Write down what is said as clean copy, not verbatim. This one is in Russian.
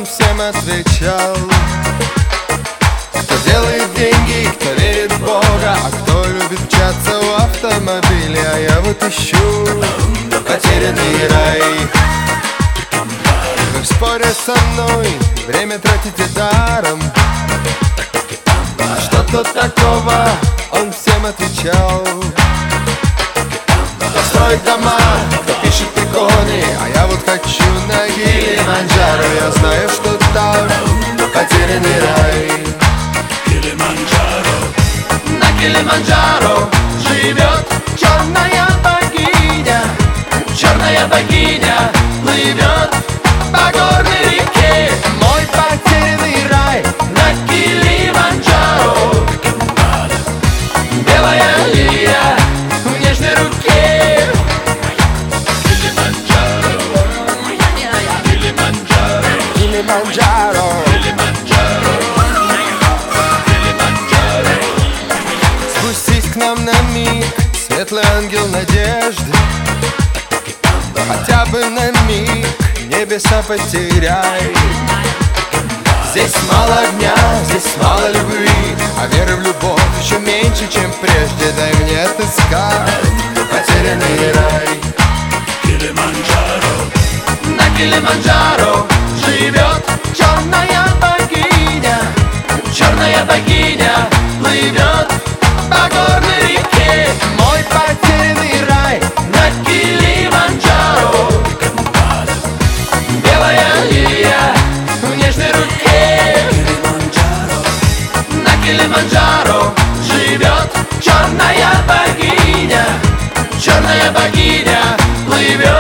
всем отвечал. Кто делает деньги, кто верит в Бога, а кто любит мчаться в автомобиле. А я вот ищу потерянный рай. Вы в споре со мной время тратите даром. Что тут такого, он всем отвечал. Кто строит дома, кто пишет иконы, а я вот хочу на Килиманджаро. Я знаю, что там потерянный рай. На Килиманджаро живет черная богиня. Черная богиня плывет по горной реке. Мой потерянный рай на Килиманджаро. Белая лилия в нежной руке. Килиманджаро. Спустись к нам на миг, светлый ангел надежды. Хотя бы на миг небеса потеряй. Здесь мало огня, здесь мало любви, а веры в любовь еще меньше, чем прежде. Дай мне отыскать потерянный рай. На Килиманджаро живет черная богиня. Черная богиня плывет по горной реке. Мой потерянный рай на Килиманджаро. Белая лилия в нежной руке. На Килиманджаро живет черная богиня. Черная богиня плывет